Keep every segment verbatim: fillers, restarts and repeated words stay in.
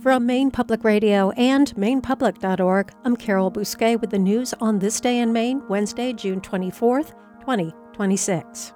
From Maine Public Radio and maine public dot org, I'm Carol Bousquet with the news on this day in Maine, Wednesday, June twenty-fourth, twenty twenty-six.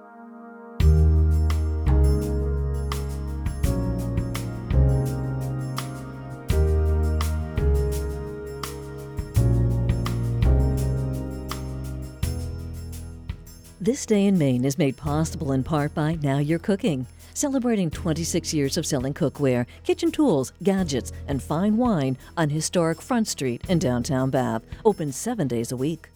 This Day in Maine is made possible in part by Now You're Cooking, celebrating twenty-six years of selling cookware, kitchen tools, gadgets, and fine wine on historic Front Street in downtown Bath, open seven days a week.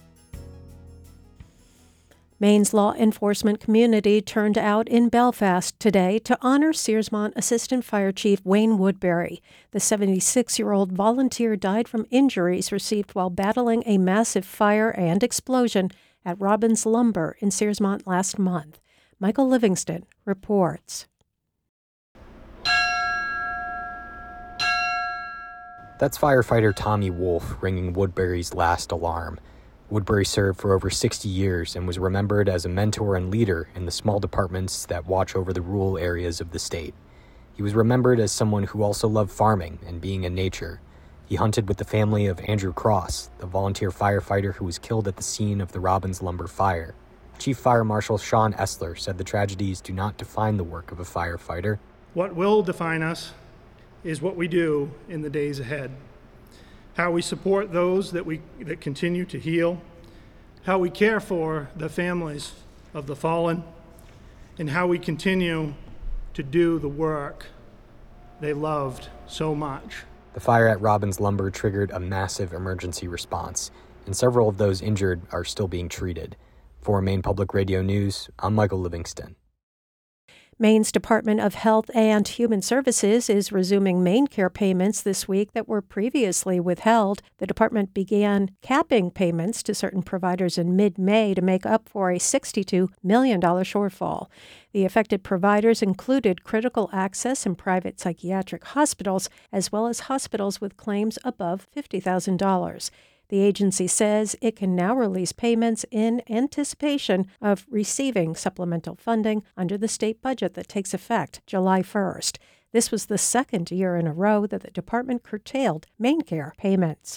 Maine's law enforcement community turned out in Belfast today to honor Searsmont Assistant Fire Chief Wayne Woodbury. The seventy-six-year-old volunteer died from injuries received while battling a massive fire and explosion at Robbins Lumber in Searsmont last month. Michael Livingston reports. That's firefighter Tommy Wolf ringing Woodbury's last alarm. Woodbury served for over sixty years and was remembered as a mentor and leader in the small departments that watch over the rural areas of the state. He was remembered as someone who also loved farming and being in nature. He hunted with the family of Andrew Cross, the volunteer firefighter who was killed at the scene of the Robbins Lumber fire. Chief Fire Marshal Sean Essler said the tragedies do not define the work of a firefighter. What will define us is what we do in the days ahead. How we support those that we that continue to heal, how we care for the families of the fallen, and how we continue to do the work they loved so much. The fire at Robbins Lumber triggered a massive emergency response, and several of those injured are still being treated. For Maine Public Radio News, I'm Michael Livingston. Maine's Department of Health and Human Services is resuming MaineCare payments this week that were previously withheld. The department began capping payments to certain providers in mid-May to make up for a sixty-two million dollars shortfall. The affected providers included critical access and private psychiatric hospitals, as well as hospitals with claims above fifty thousand dollars. The agency says it can now release payments in anticipation of receiving supplemental funding under the state budget that takes effect July first. This was the second year in a row that the department curtailed MaineCare payments.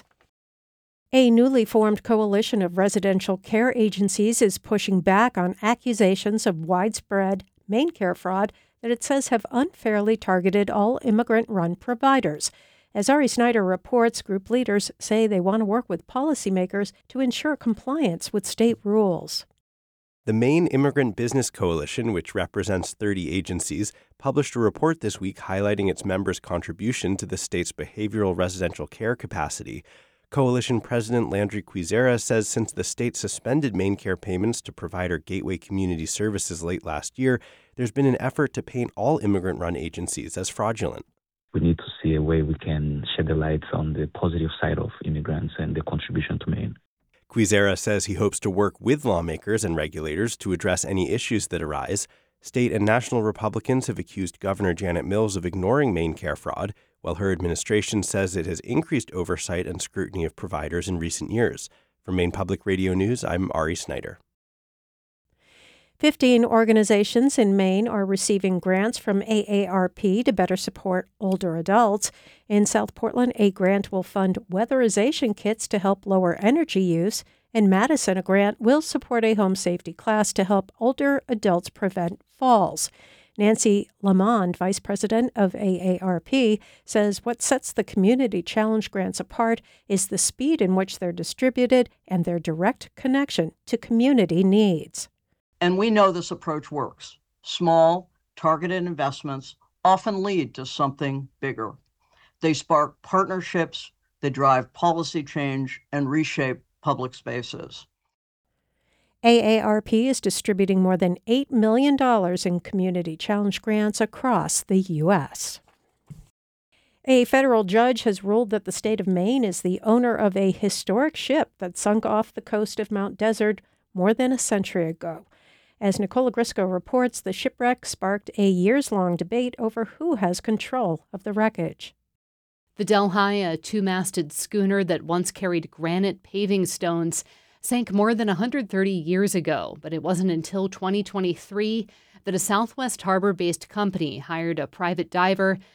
A newly formed coalition of residential care agencies is pushing back on accusations of widespread MaineCare fraud that it says have unfairly targeted all immigrant-run providers. As Ari Snyder reports, group leaders say they want to work with policymakers to ensure compliance with state rules. The Maine Immigrant Business Coalition, which represents thirty agencies, published a report this week highlighting its members' contribution to the state's behavioral residential care capacity. Coalition President Landry Quizera says since the state suspended MaineCare payments to provider Gateway Community Services late last year, there's been an effort to paint all immigrant-run agencies as fraudulent. We need to see a way we can shed the light on the positive side of immigrants and their contribution to Maine. Quizera says he hopes to work with lawmakers and regulators to address any issues that arise. State and national Republicans have accused Governor Janet Mills of ignoring MaineCare fraud, while her administration says it has increased oversight and scrutiny of providers in recent years. From Maine Public Radio News, I'm Ari Snyder. Fifteen organizations in Maine are receiving grants from A A R P to better support older adults. In South Portland, a grant will fund weatherization kits to help lower energy use. In Madison, a grant will support a home safety class to help older adults prevent falls. Nancy Lamond, vice president of A A R P, says what sets the Community Challenge grants apart is the speed in which they're distributed and their direct connection to community needs. And we know this approach works. Small, targeted investments often lead to something bigger. They spark partnerships, they drive policy change, and reshape public spaces. A A R P is distributing more than eight million dollars in Community Challenge grants across the U S A federal judge has ruled that the state of Maine is the owner of a historic ship that sunk off the coast of Mount Desert more than a century ago. As Nicola Grisco reports, the shipwreck sparked a years-long debate over who has control of the wreckage. The Delhi, a two-masted schooner that once carried granite paving stones, sank more than one hundred thirty years ago, but it wasn't until twenty twenty-three that a Southwest Harbor-based company hired a private diver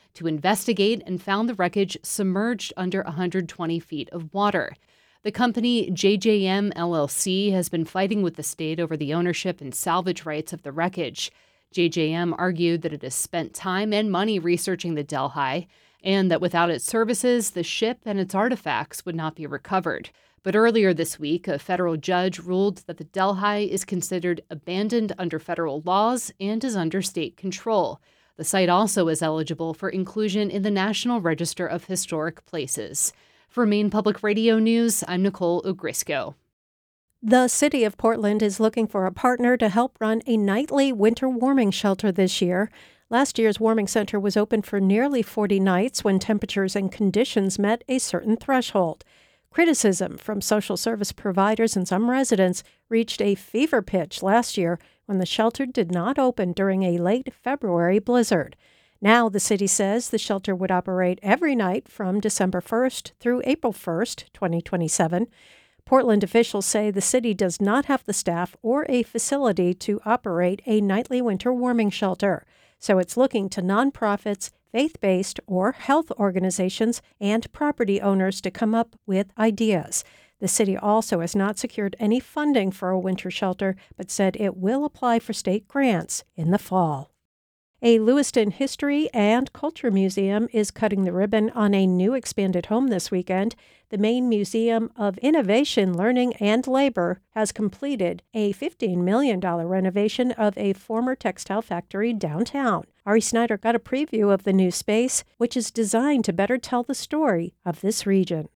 to investigate and found the wreckage submerged under one hundred twenty feet of water. The company J J M L L C has been fighting with the state over the ownership and salvage rights of the wreckage. J J M argued that it has spent time and money researching the Delhi, and that without its services, the ship and its artifacts would not be recovered. But earlier this week, a federal judge ruled that the Delhi is considered abandoned under federal laws and is under state control. The site also is eligible for inclusion in the National Register of Historic Places. For Maine Public Radio News, I'm Nicole Ogrisco. The City of Portland is looking for a partner to help run a nightly winter warming shelter this year. Last year's warming center was open for nearly forty nights when temperatures and conditions met a certain threshold. Criticism from social service providers and some residents reached a fever pitch last year when the shelter did not open during a late February blizzard. Now the city says the shelter would operate every night from December first through April first, twenty twenty-seven. Portland officials say the city does not have the staff or a facility to operate a nightly winter warming shelter, so it's looking to nonprofits, faith-based or health organizations, and property owners to come up with ideas. The city also has not secured any funding for a winter shelter, but said it will apply for state grants in the fall. A Lewiston History and Culture Museum is cutting the ribbon on a new expanded home this weekend. The Maine Museum of Innovation, Learning, and Labor has completed a fifteen million dollars renovation of a former textile factory downtown. Ari Snyder got a preview of the new space, which is designed to better tell the story of this region.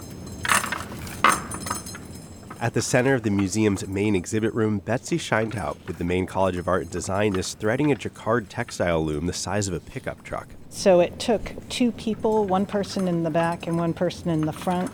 At the center of the museum's main exhibit room, Betsy Scheintaub with the Maine College of Art and Design is threading a jacquard textile loom the size of a pickup truck. So it took two people, one person in the back and one person in the front,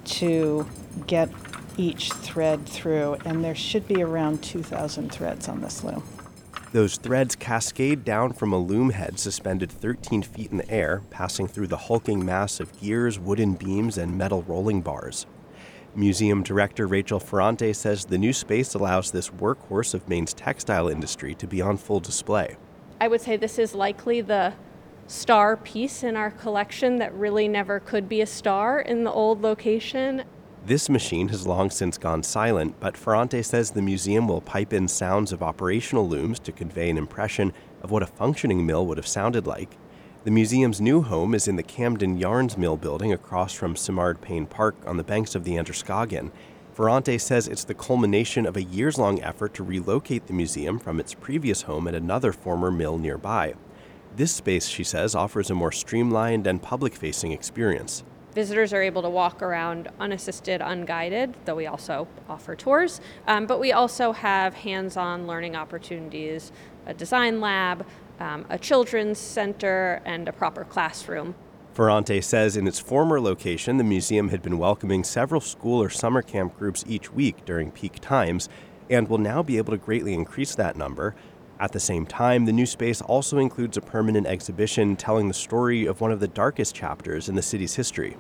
to get each thread through, and there should be around two thousand threads on this loom. Those threads cascade down from a loom head suspended thirteen feet in the air, passing through the hulking mass of gears, wooden beams, and metal rolling bars. Museum director Rachel Ferrante says the new space allows this workhorse of Maine's textile industry to be on full display. I would say this is likely the star piece in our collection that really never could be a star in the old location. This machine has long since gone silent, but Ferrante says the museum will pipe in sounds of operational looms to convey an impression of what a functioning mill would have sounded like. The museum's new home is in the Camden Yarns Mill building across from Simard Payne Park on the banks of the Androscoggin. Ferrante says it's the culmination of a years-long effort to relocate the museum from its previous home at another former mill nearby. This space, she says, offers a more streamlined and public-facing experience. Visitors are able to walk around unassisted, unguided, though we also offer tours. Um, but we also have hands-on learning opportunities, a design lab, Um, a children's center, and a proper classroom. Ferrante says in its former location, the museum had been welcoming several school or summer camp groups each week during peak times and will now be able to greatly increase that number. At the same time, the new space also includes a permanent exhibition telling the story of one of the darkest chapters in the city's history.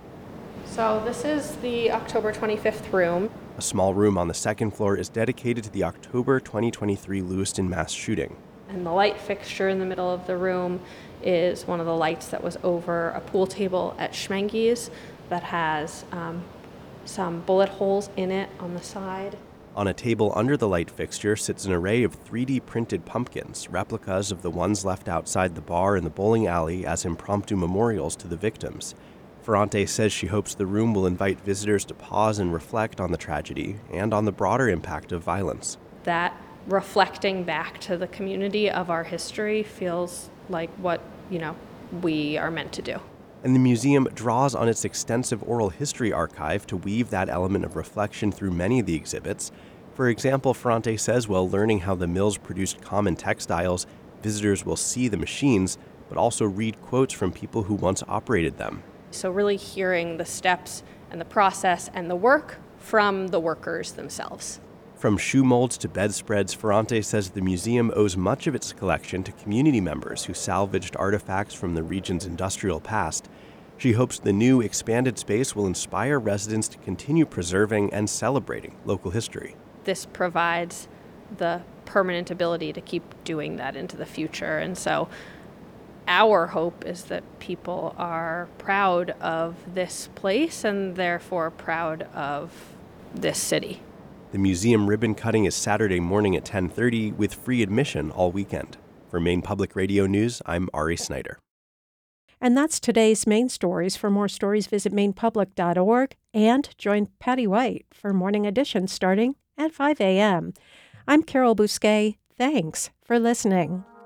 So this is the October twenty-fifth room. A small room on the second floor is dedicated to the October twenty twenty-three Lewiston mass shooting. And the light fixture in the middle of the room is one of the lights that was over a pool table at Schmenge's that has um, some bullet holes in it on the side. On a table under the light fixture sits an array of three D printed pumpkins, replicas of the ones left outside the bar in the bowling alley as impromptu memorials to the victims. Ferrante says she hopes the room will invite visitors to pause and reflect on the tragedy and on the broader impact of violence. That reflecting back to the community of our history feels like what, you know, we are meant to do. And the museum draws on its extensive oral history archive to weave that element of reflection through many of the exhibits. For example, Ferrante says while learning how the mills produced common textiles, visitors will see the machines, but also read quotes from people who once operated them. So really hearing the steps and the process and the work from the workers themselves. From shoe molds to bedspreads, Ferrante says the museum owes much of its collection to community members who salvaged artifacts from the region's industrial past. She hopes the new, expanded space will inspire residents to continue preserving and celebrating local history. This provides the permanent ability to keep doing that into the future. And so our hope is that people are proud of this place and therefore proud of this city. The museum ribbon cutting is Saturday morning at ten thirty with free admission all weekend. For Maine Public Radio News, I'm Ari Snyder. And that's today's Maine Stories. For more stories, visit maine public dot org and join Patty White for Morning Edition starting at five a.m. I'm Carol Bousquet. Thanks for listening.